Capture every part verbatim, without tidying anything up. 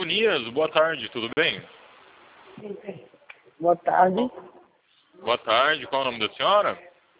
Monias, boa tarde, tudo bem? Boa tarde. Boa tarde, qual é o nome da senhora?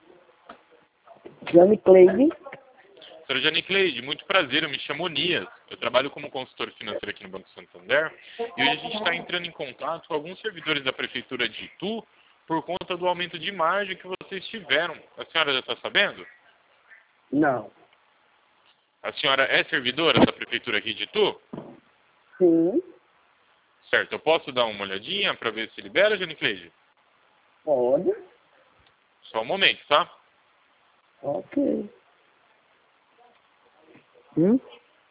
Jane Cleide. Senhora Jane Cleide, muito prazer, eu me chamo Monias. Eu trabalho como consultor financeiro aqui no Banco Santander e hoje a gente está entrando em contato com alguns servidores da Prefeitura de Itu por conta do aumento de margem que vocês tiveram. A senhora já está sabendo? Não. A senhora é servidora da Prefeitura aqui de Itu? Sim. Certo, eu posso dar uma olhadinha para ver se libera, Jane Cleide? Pode. Só um momento, tá? Ok. Hum?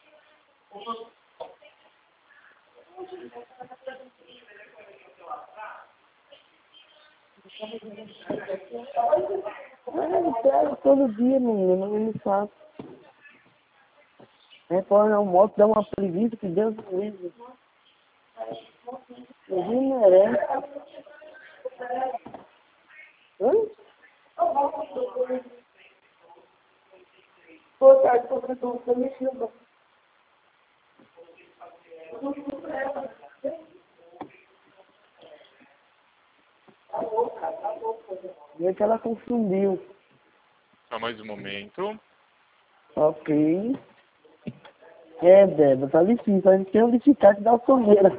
Ah, eu pego todo dia, menino, eu não faço. É, quando eu almoço, dá uma preguiça que Deus me livre. Ninguém merece. Hã? Boa tarde, professor. Você me chama. Vê que ela confundiu. Só mais um momento. Ok. É, Débora, tá difícil. A gente tem um licitante da alforreira.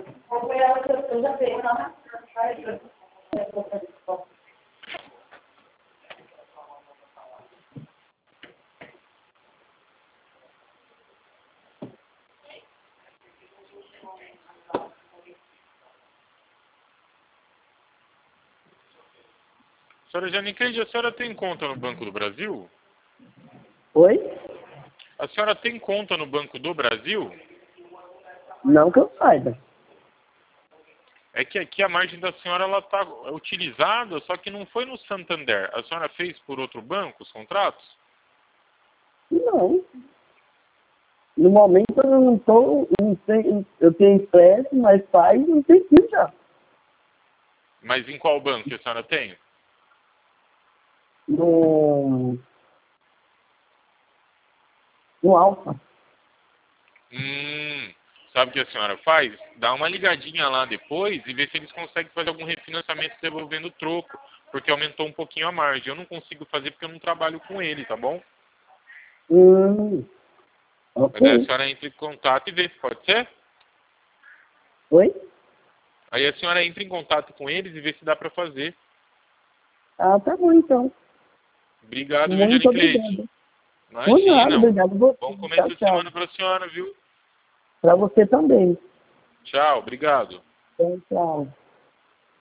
Senhora Jane Cleide, a senhora tem conta no Banco do Brasil? Oi? A senhora tem conta no Banco do Brasil? Não que eu saiba. É que aqui a margem da senhora ela está utilizada, só que não foi no Santander. A senhora fez por outro banco os contratos? Não. No momento eu não tô, não sei, eu tenho empréstimo, mas faz um tempinho já. Mas em qual banco que a senhora tem? No, no Alfa. Hum, sabe o que a senhora faz? Dá uma ligadinha lá depois e vê se eles conseguem fazer algum refinanciamento devolvendo o troco, porque aumentou um pouquinho a margem. Eu não consigo fazer porque eu não trabalho com ele, tá bom? Hum, Mas aí a ok. senhora entra em contato e vê, pode ser? Oi? Aí a senhora entra em contato com eles e vê se dá para fazer. Ah, tá bom então. Obrigado, viu, Muito Jane Cleide? obrigado. Por nada, Imagina. obrigado a você. Bom começo Tchau, de tchau. semana para a senhora, viu? Pra você também. Tchau, obrigado. Tchau, tchau.